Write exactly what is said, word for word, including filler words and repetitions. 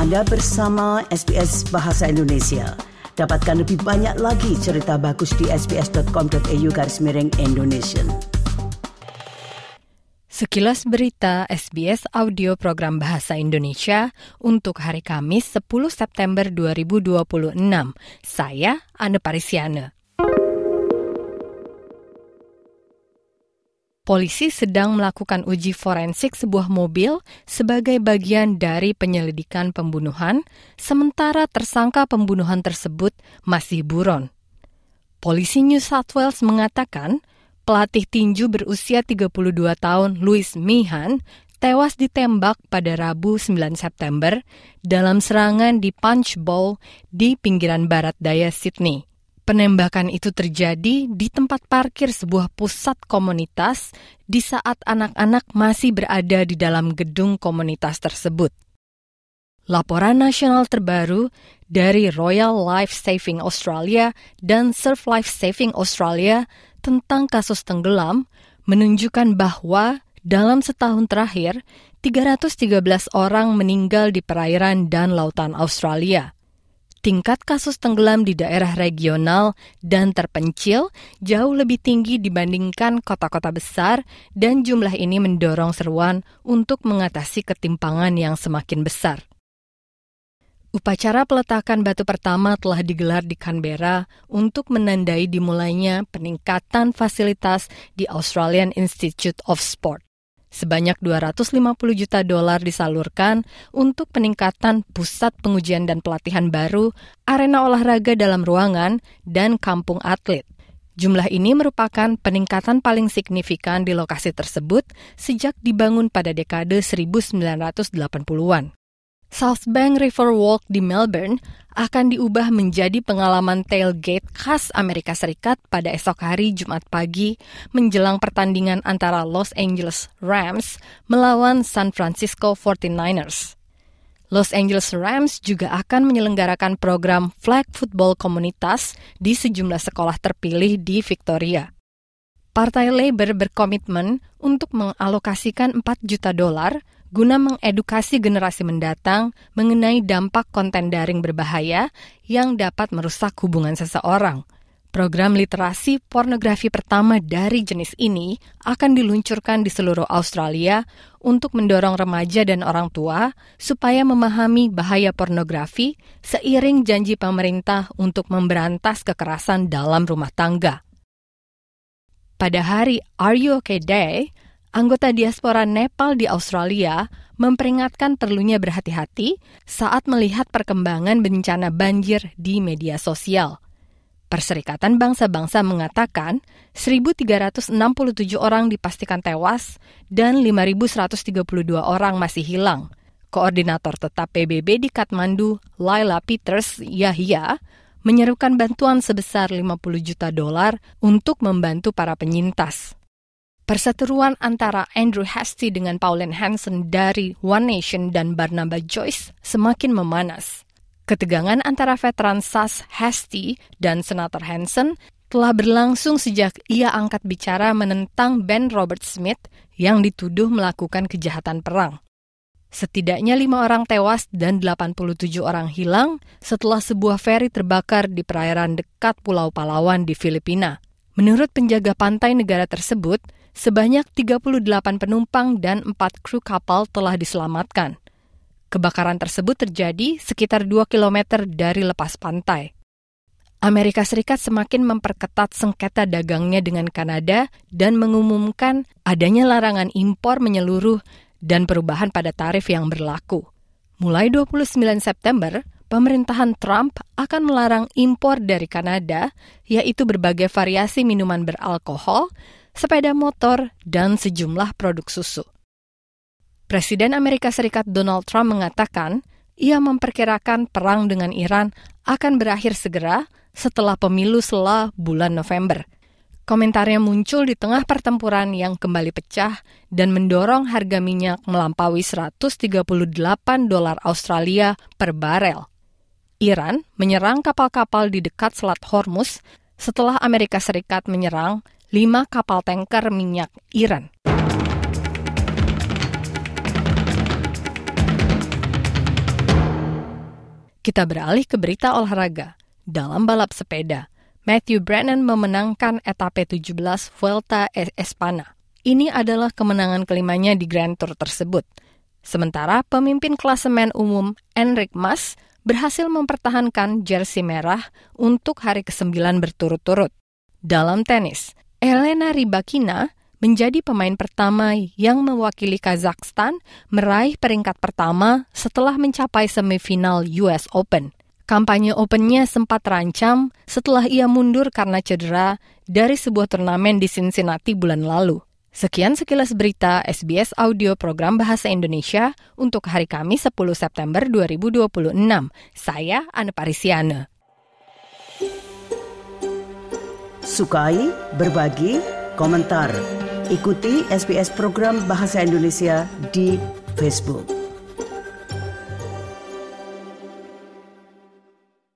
Anda bersama S B S Bahasa Indonesia. Dapatkan lebih banyak lagi cerita bagus di sbs.com.au garis miring Indonesian. Sekilas berita S B S Audio Program Bahasa Indonesia untuk hari Kamis sepuluh September dua ribu dua puluh enam. Saya Anne Parisiana. Polisi sedang melakukan uji forensik sebuah mobil sebagai bagian dari penyelidikan pembunuhan, sementara tersangka pembunuhan tersebut masih buron. Polisi New South Wales mengatakan pelatih tinju berusia tiga puluh dua tahun Louis Meehan tewas ditembak pada Rabu sembilan September dalam serangan di Punch Bowl di pinggiran barat daya Sydney. Penembakan itu terjadi di tempat parkir sebuah pusat komunitas di saat anak-anak masih berada di dalam gedung komunitas tersebut. Laporan nasional terbaru dari Royal Life Saving Australia dan Surf Life Saving Australia tentang kasus tenggelam menunjukkan bahwa dalam setahun terakhir, tiga ratus tiga belas orang meninggal di perairan dan lautan Australia. Tingkat kasus tenggelam di daerah regional dan terpencil jauh lebih tinggi dibandingkan kota-kota besar dan jumlah ini mendorong seruan untuk mengatasi ketimpangan yang semakin besar. Upacara peletakan batu pertama telah digelar di Canberra untuk menandai dimulainya peningkatan fasilitas di Australian Institute of Sport. Sebanyak dua ratus lima puluh juta dolar disalurkan untuk peningkatan pusat pengujian dan pelatihan baru, arena olahraga dalam ruangan, dan kampung atlet. Jumlah ini merupakan peningkatan paling signifikan di lokasi tersebut sejak dibangun pada dekade seribu sembilan ratus delapan puluhan. South Bank River Walk di Melbourne akan diubah menjadi pengalaman tailgate khas Amerika Serikat pada esok hari Jumat pagi menjelang pertandingan antara Los Angeles Rams melawan San Francisco forty-niners. Los Angeles Rams juga akan menyelenggarakan program flag football komunitas di sejumlah sekolah terpilih di Victoria. Partai Labor berkomitmen untuk mengalokasikan empat juta dolar guna mengedukasi generasi mendatang mengenai dampak konten daring berbahaya yang dapat merusak hubungan seseorang. Program literasi pornografi pertama dari jenis ini akan diluncurkan di seluruh Australia untuk mendorong remaja dan orang tua supaya memahami bahaya pornografi seiring janji pemerintah untuk memberantas kekerasan dalam rumah tangga. Pada hari Are You OK Day, anggota diaspora Nepal di Australia memperingatkan perlunya berhati-hati saat melihat perkembangan bencana banjir di media sosial. Perserikatan Bangsa-Bangsa mengatakan seribu tiga ratus enam puluh tujuh orang dipastikan tewas dan lima ribu seratus tiga puluh dua orang masih hilang. Koordinator tetap P B B di Kathmandu, Laila Peters Yahya, menyerukan bantuan sebesar lima puluh juta dolar untuk membantu para penyintas. Perseteruan antara Andrew Hastie dengan Pauline Hanson dari One Nation dan Barnaba Joyce semakin memanas. Ketegangan antara veteran S A S Hastie dan Senator Hanson telah berlangsung sejak ia angkat bicara menentang Ben Robert Smith yang dituduh melakukan kejahatan perang. Setidaknya lima orang tewas dan delapan puluh tujuh orang hilang setelah sebuah feri terbakar di perairan dekat Pulau Palawan di Filipina. Menurut penjaga pantai negara tersebut, sebanyak tiga puluh delapan penumpang dan empat kru kapal telah diselamatkan. Kebakaran tersebut terjadi sekitar dua kilometer dari lepas pantai. Amerika Serikat semakin memperketat sengketa dagangnya dengan Kanada dan mengumumkan adanya larangan impor menyeluruh dan perubahan pada tarif yang berlaku. Mulai dua puluh sembilan September, pemerintahan Trump akan melarang impor dari Kanada, yaitu berbagai variasi minuman beralkohol, sepeda motor, dan sejumlah produk susu. Presiden Amerika Serikat Donald Trump mengatakan ia memperkirakan perang dengan Iran akan berakhir segera setelah pemilu sela bulan November. Komentarnya muncul di tengah pertempuran yang kembali pecah dan mendorong harga minyak melampaui seratus tiga puluh delapan dolar Australia per barel. Iran menyerang kapal-kapal di dekat Selat Hormuz setelah Amerika Serikat menyerang lima kapal tanker minyak Iran. Kita beralih ke berita olahraga. Dalam balap sepeda, Matthew Brennan memenangkan etape tujuh belas Vuelta a España. Ini adalah kemenangan kelimanya di Grand Tour tersebut. Sementara pemimpin klasemen umum Enric Mas berhasil mempertahankan jersey merah untuk hari kesembilan berturut-turut. Dalam tenis, Elena Rybakina menjadi pemain pertama yang mewakili Kazakhstan meraih peringkat pertama setelah mencapai semifinal U S Open. Kampanye Open-nya sempat terancam setelah ia mundur karena cedera dari sebuah turnamen di Cincinnati bulan lalu. Sekian sekilas berita S B S Audio Program Bahasa Indonesia untuk hari Kamis sepuluh September dua ribu dua puluh enam. Saya Anne Parisiana. Sukai, berbagi, komentar. Ikuti S B S Program Bahasa Indonesia di Facebook.